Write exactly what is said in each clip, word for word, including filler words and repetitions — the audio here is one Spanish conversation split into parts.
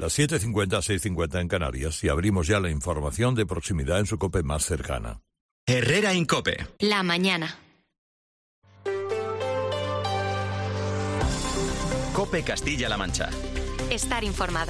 Las siete cincuenta, seis cincuenta en Canarias y abrimos ya la información de proximidad en su COPE más cercana. Herrera Incope. La mañana. COPE Castilla-La Mancha. Estar informado.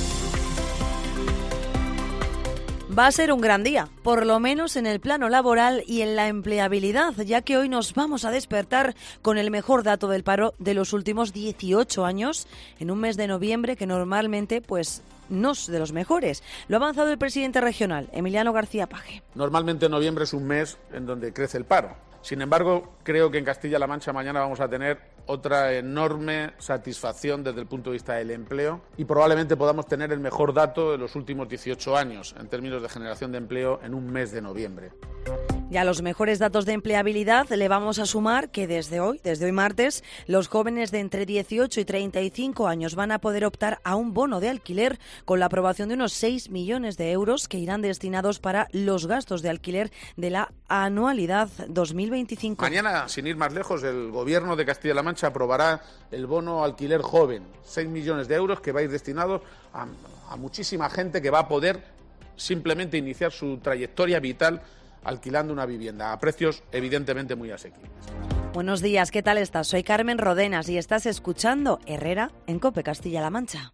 Va a ser un gran día, por lo menos en el plano laboral y en la empleabilidad, ya que hoy nos vamos a despertar con el mejor dato del paro de los últimos dieciocho años, en un mes de noviembre que normalmente pues no es de los mejores. Lo ha avanzado el presidente regional, Emiliano García Paje. Normalmente noviembre es un mes en donde crece el paro. Sin embargo, creo que en Castilla-La Mancha mañana vamos a tener otra enorme satisfacción desde el punto de vista del empleo y probablemente podamos tener el mejor dato de los últimos dieciocho años en términos de generación de empleo en un mes de noviembre. Y a los mejores datos de empleabilidad le vamos a sumar que desde hoy, desde hoy martes, los jóvenes de entre dieciocho y treinta y cinco años van a poder optar a un bono de alquiler con la aprobación de unos seis millones de euros que irán destinados para los gastos de alquiler de la anualidad dos mil veinticinco. Mañana, sin ir más lejos, el Gobierno de Castilla-La Mancha aprobará el bono alquiler joven, seis millones de euros que va a ir destinados a, a muchísima gente que va a poder simplemente iniciar su trayectoria vital alquilando una vivienda a precios evidentemente muy asequibles. Buenos días, ¿qué tal estás? Soy Carmen Rodenas y estás escuchando Herrera en COPE Castilla-La Mancha.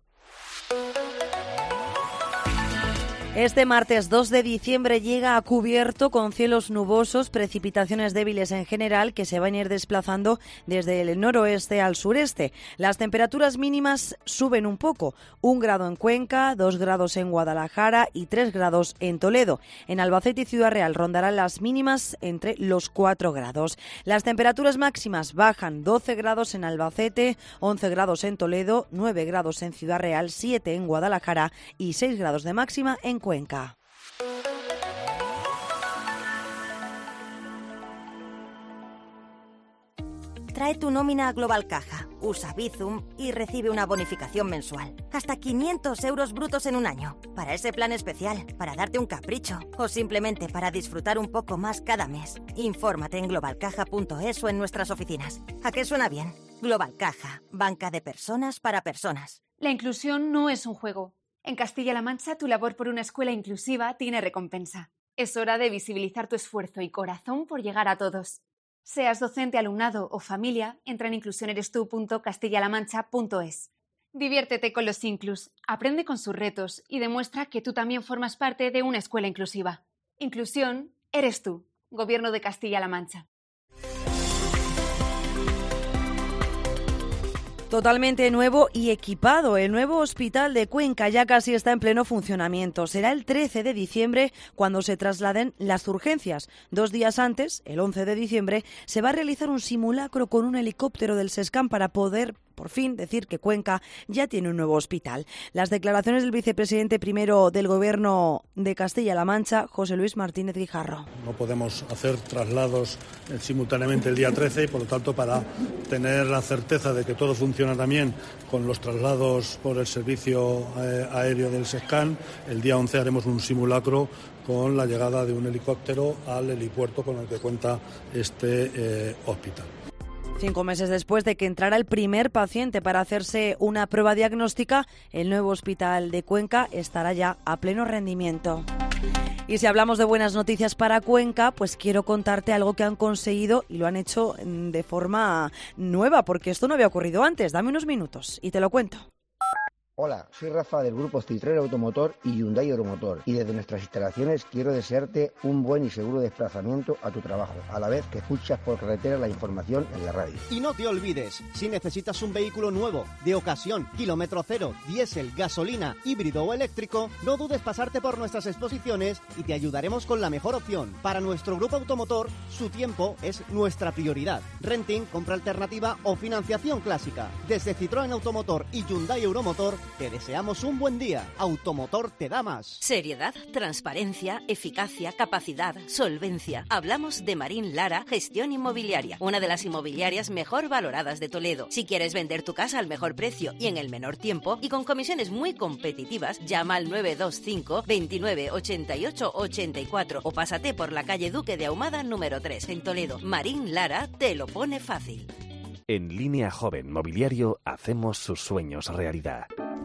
Este martes dos de diciembre llega a cubierto con cielos nubosos, precipitaciones débiles en general que se van a ir desplazando desde el noroeste al sureste. Las temperaturas mínimas suben un poco, un grado en Cuenca, dos grados en Guadalajara y tres grados en Toledo. En Albacete y Ciudad Real rondarán las mínimas entre los cuatro grados. Las temperaturas máximas bajan doce grados en Albacete, once grados en Toledo, nueve grados en Ciudad Real, siete en Guadalajara y seis grados de máxima en Cuenca. Trae tu nómina a Global Caja, usa Bizum y recibe una bonificación mensual. Hasta quinientos euros brutos en un año. Para ese plan especial, para darte un capricho o simplemente para disfrutar un poco más cada mes. Infórmate en global caja punto es o en nuestras oficinas. ¿A qué suena bien? Global Caja, banca de personas para personas. La inclusión no es un juego. En Castilla-La Mancha, tu labor por una escuela inclusiva tiene recompensa. Es hora de visibilizar tu esfuerzo y corazón por llegar a todos. Seas docente, alumnado o familia, entra en inclusionerestu punto castilla la mancha punto es. Diviértete con los Inclus, aprende con sus retos y demuestra que tú también formas parte de una escuela inclusiva. Inclusión eres tú. Gobierno de Castilla-La Mancha. Totalmente nuevo y equipado. El nuevo hospital de Cuenca ya casi está en pleno funcionamiento. Será el trece de diciembre cuando se trasladen las urgencias. Dos días antes, el once de diciembre, se va a realizar un simulacro con un helicóptero del SESCAM para poder, por fin, decir que Cuenca ya tiene un nuevo hospital. Las declaraciones del vicepresidente primero del Gobierno de Castilla-La Mancha, José Luis Martínez Guijarro. No podemos hacer traslados simultáneamente el día trece y, por lo tanto, para tener la certeza de que todo funciona también con los traslados por el servicio eh, aéreo del SESCAM, el día once haremos un simulacro con la llegada de un helicóptero al helipuerto con el que cuenta este eh, hospital. Cinco meses después de que entrara el primer paciente para hacerse una prueba diagnóstica, el nuevo hospital de Cuenca estará ya a pleno rendimiento. Y si hablamos de buenas noticias para Cuenca, pues quiero contarte algo que han conseguido y lo han hecho de forma nueva, porque esto no había ocurrido antes. Dame unos minutos y te lo cuento. Hola, soy Rafa del grupo Citroën Automotor y Hyundai Euromotor y desde nuestras instalaciones quiero desearte un buen y seguro desplazamiento a tu trabajo, a la vez que escuchas por carretera la información en la radio. Y no te olvides, si necesitas un vehículo nuevo, de ocasión, kilómetro cero, diésel, gasolina, híbrido o eléctrico, no dudes pasarte por nuestras exposiciones y te ayudaremos con la mejor opción. Para nuestro grupo automotor, su tiempo es nuestra prioridad. Renting, compra alternativa o financiación clásica. Desde Citroën Automotor y Hyundai Euromotor, te deseamos un buen día. Automotor te da más. Seriedad, transparencia, eficacia, capacidad, solvencia. Hablamos de Marín Lara Gestión Inmobiliaria, una de las inmobiliarias mejor valoradas de Toledo. Si quieres vender tu casa al mejor precio y en el menor tiempo y con comisiones muy competitivas, llama al nueve dos cinco, veintinueve, ochenta y ocho, ochenta y cuatro o pásate por la calle Duque de Ahumada número tres en Toledo. Marín Lara te lo pone fácil. En Línea Joven Mobiliario hacemos sus sueños realidad.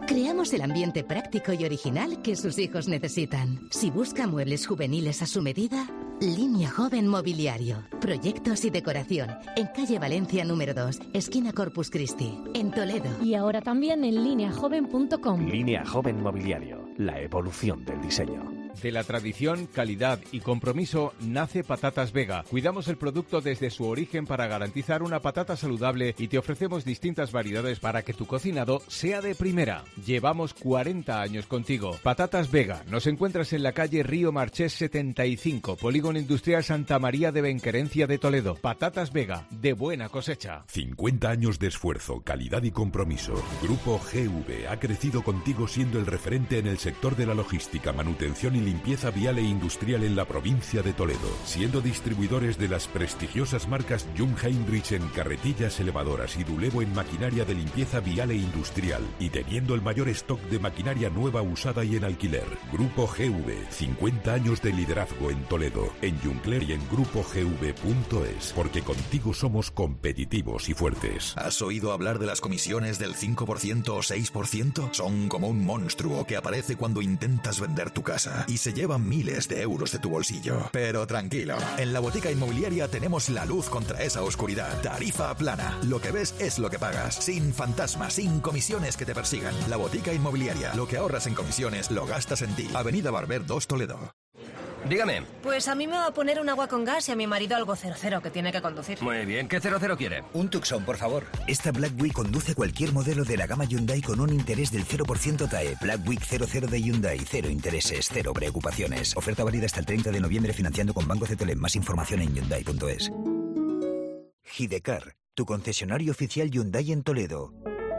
Creamos el ambiente práctico y original que sus hijos necesitan. Si busca muebles juveniles a su medida, Línea Joven Mobiliario. Proyectos y decoración. En calle Valencia número dos, esquina Corpus Christi, en Toledo. Y ahora también en línea joven punto com. Línea Joven Mobiliario. La evolución del diseño. De la tradición, calidad y compromiso nace Patatas Vega. Cuidamos el producto desde su origen para garantizar una patata saludable y te ofrecemos distintas variedades para que tu cocinado sea de primera. Llevamos cuarenta años contigo. Patatas Vega. Nos encuentras en la calle Río Marchés setenta y cinco, Polígono Industrial Santa María de Benquerencia de Toledo. Patatas Vega, de buena cosecha. cincuenta años de esfuerzo, calidad y compromiso. Grupo G V ha crecido contigo siendo el referente en el sector de la logística, manutención y limpieza vial e industrial en la provincia de Toledo, siendo distribuidores de las prestigiosas marcas Jung Heinrich en carretillas elevadoras y Dulevo en maquinaria de limpieza vial e industrial, y teniendo el mayor stock de maquinaria nueva, usada y en alquiler. Grupo G V, cincuenta años de liderazgo en Toledo, en Juncler y en grupo g v punto es, porque contigo somos competitivos y fuertes. ¿Has oído hablar de las comisiones del cinco por ciento o seis por ciento? Son como un monstruo que aparece cuando intentas vender tu casa y se llevan miles de euros de tu bolsillo. Pero tranquilo, en la Botica Inmobiliaria tenemos la luz contra esa oscuridad. Tarifa plana. Lo que ves es lo que pagas. Sin fantasmas, sin comisiones que te persigan. La Botica Inmobiliaria. Lo que ahorras en comisiones lo gastas en ti. Avenida Barber dos, Toledo. Dígame. Pues a mí me va a poner un agua con gas y a mi marido algo cero cero que tiene que conducir. Muy bien, ¿qué cero cero quiere? Un Tucson, por favor. Esta Black Week conduce cualquier modelo de la gama Hyundai con un interés del cero por ciento T A E. Black Week cero cero de Hyundai. Cero intereses, cero preocupaciones. Oferta válida hasta el treinta de noviembre financiando con Banco Cetelem. Más información en hyundai punto es. Gidecar, tu concesionario oficial Hyundai en Toledo.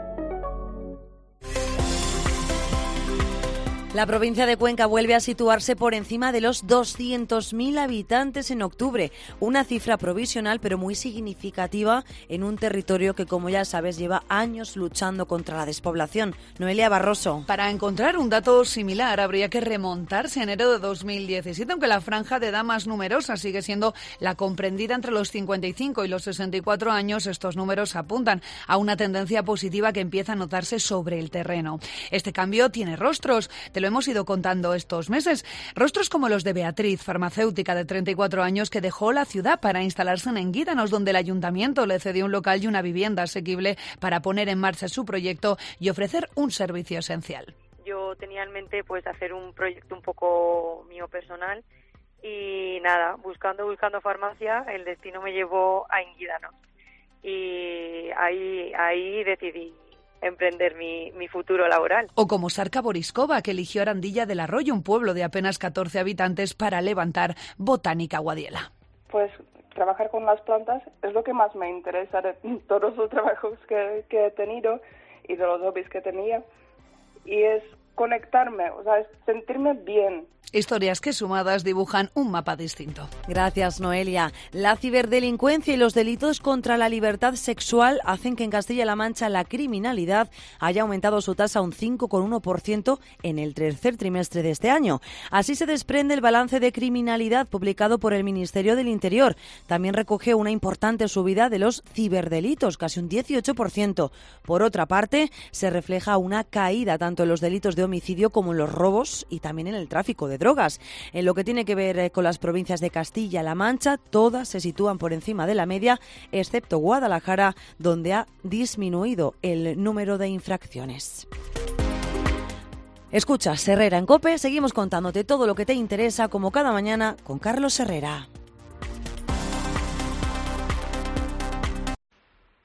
La provincia de Cuenca vuelve a situarse por encima de los doscientos mil habitantes en octubre, una cifra provisional pero muy significativa en un territorio que, como ya sabes, lleva años luchando contra la despoblación. Noelia Barroso. Para encontrar un dato similar habría que remontarse a enero de dos mil diecisiete, aunque la franja de edad más numerosa sigue siendo la comprendida entre los cincuenta y cinco y los sesenta y cuatro años. Estos números apuntan a una tendencia positiva que empieza a notarse sobre el terreno. Este cambio tiene rostros. Te lo hemos ido contando estos meses. Rostros como los de Beatriz, farmacéutica de treinta y cuatro años que dejó la ciudad para instalarse en Enguídanos, donde el ayuntamiento le cedió un local y una vivienda asequible para poner en marcha su proyecto y ofrecer un servicio esencial. Yo tenía en mente pues hacer un proyecto un poco mío personal y nada, buscando, buscando farmacia, el destino me llevó a Enguídanos y ahí, ahí decidí emprender mi, mi futuro laboral. O como Sarka Boriskova, que eligió Arandilla del Arroyo, un pueblo de apenas catorce habitantes, para levantar Botánica Guadiela. Pues trabajar con las plantas es lo que más me interesa de todos los trabajos que, que he tenido y de los hobbies que tenía. Y es conectarme, o sea, es sentirme bien. Historias que sumadas dibujan un mapa distinto. Gracias, Noelia. La ciberdelincuencia y los delitos contra la libertad sexual hacen que en Castilla-La Mancha la criminalidad haya aumentado su tasa un cinco coma uno por ciento en el tercer trimestre de este año. Así se desprende el balance de criminalidad publicado por el Ministerio del Interior. También recoge una importante subida de los ciberdelitos, casi un dieciocho por ciento. Por otra parte, se refleja una caída tanto en los delitos de homicidio como en los robos y también en el tráfico de drogas. En lo que tiene que ver con las provincias de Castilla-La Mancha, todas se sitúan por encima de la media, excepto Guadalajara, donde ha disminuido el número de infracciones. Escuchas Herrera en COPE, seguimos contándote todo lo que te interesa, como cada mañana, con Carlos Herrera.